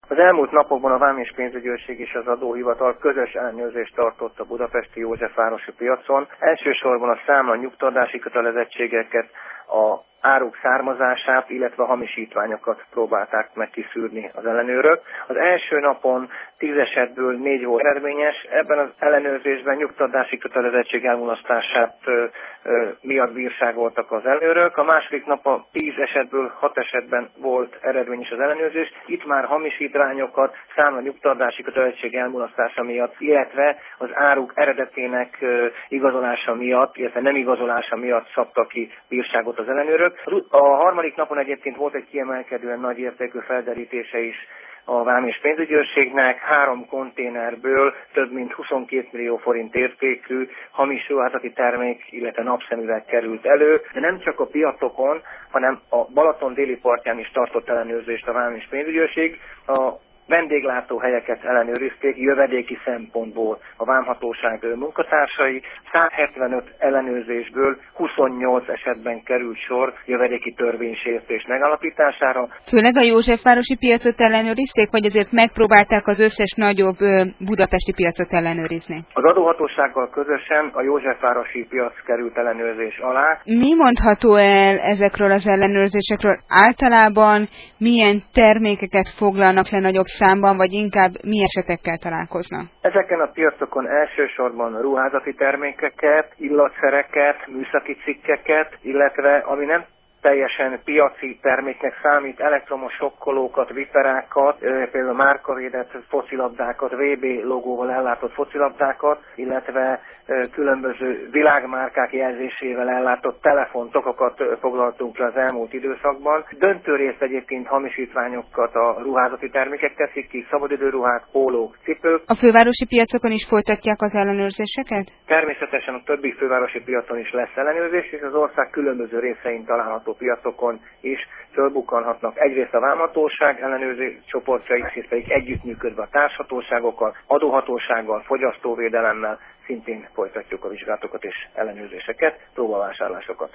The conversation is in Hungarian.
Az elmúlt napokban a Vám és Pénzügyőrség és az Adóhivatal közös ellenőrzést tartott a budapesti Józsefvárosi piacon. Elsősorban a számla nyugtatási kötelezettségeket, a áruk származását, illetve a hamisítványokat próbálták meg kiszűrni az ellenőrök. Az első napon 10 esetből 4 volt eredményes, ebben az ellenőrzésben nyugtatási kötelezettség elmulasztását miatt bírságoltak az ellenőrök. A második napon 10 esetből 6 esetben volt eredményes az ellenőrzés. Itt már hamisítványokat, számla nyugtatási kötelezettség elmulasztása miatt, illetve az áruk eredetének igazolása miatt, illetve nem igazolása miatt szabtak ki bírságot az ellenőrök. A harmadik napon egyébként volt egy kiemelkedően nagy értékű felderítése is a Vám és Pénzügyőrségnek. 3 konténerből több mint 22 millió forint értékű hamis ruházati termék, illetve napszemüveg került elő. De nem csak a piacokon, hanem a Balaton déli partján is tartott ellenőrzést a Vám és Pénzügyőrség. A vendéglátóhelyeket ellenőrizték jövedéki szempontból a vámhatóság munkatársai. 175 ellenőrzésből 28 esetben került sor jövedéki törvénysértés megállapítására. Főleg a Józsefvárosi piacot ellenőrizték, vagy azért megpróbálták az összes nagyobb budapesti piacot ellenőrizni? Az adóhatósággal közösen a Józsefvárosi piac került ellenőrzés alá. Mi mondható el ezekről az ellenőrzésekről? Általában milyen termékeket foglalnak le nagyobb számban, vagy inkább mi esetekkel találkoznak? Ezeken a piacokon elsősorban ruházati termékeket, illatszereket, műszaki cikkeket, illetve ami nem teljesen piaci terméknek számít, elektromos sokkolókat, viperákat, például márkavédett focilabdákat, VB logóval ellátott focilabdákat, illetve különböző világmárkák jelzésével ellátott telefontokokat foglaltunk le az elmúlt időszakban. Döntő részt egyébként hamisítványokat a ruházati termékek teszik ki, szabadidőruhák, pólók, cipők. A fővárosi piacokon is folytatják az ellenőrzéseket? Természetesen a többi fővárosi piacon is lesz ellenőrzés, és az ország különböző részein található piacokon is fölbukkanhatnak egyrészt a vámhatóság ellenőrző csoportjai, és pedig együttműködve a társhatóságokkal, adóhatósággal, fogyasztóvédelemmel szintén folytatjuk a vizsgálatokat és ellenőrzéseket, próbavásárlásokat.